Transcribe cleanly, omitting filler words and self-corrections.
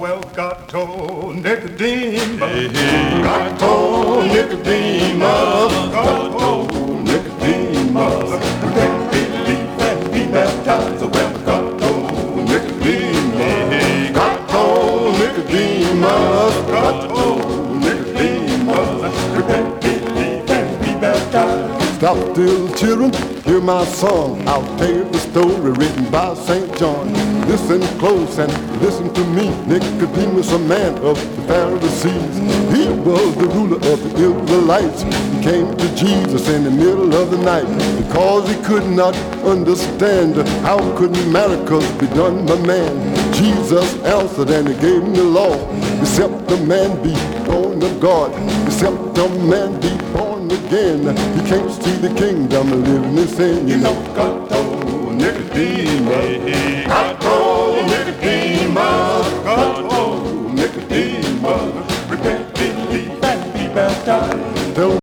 well, God told Nicodemus, God told Nicodemus, God told Nicodemus, repent, believe, and be baptized. Well, God told Nicodemus, God told Nicodemus, God told Nicodemus, repent, believe, and be baptized. Stop still, children, hear my song. I'll tell you the story written by St. John. Listen close and listen to me. Nicodemus, a man of the Pharisees. He was the ruler of the Israelites. He came to Jesus in the middle of the night because he could not understand how could miracles be done by man. Jesus answered and he gave him the law. Except the man be born of God, except the man be born again, he can't see the kingdom living in sin. You know, God told Nicodemus, God told Nicodemus, God told Nicodemus, repent, believe, and be baptized. Tell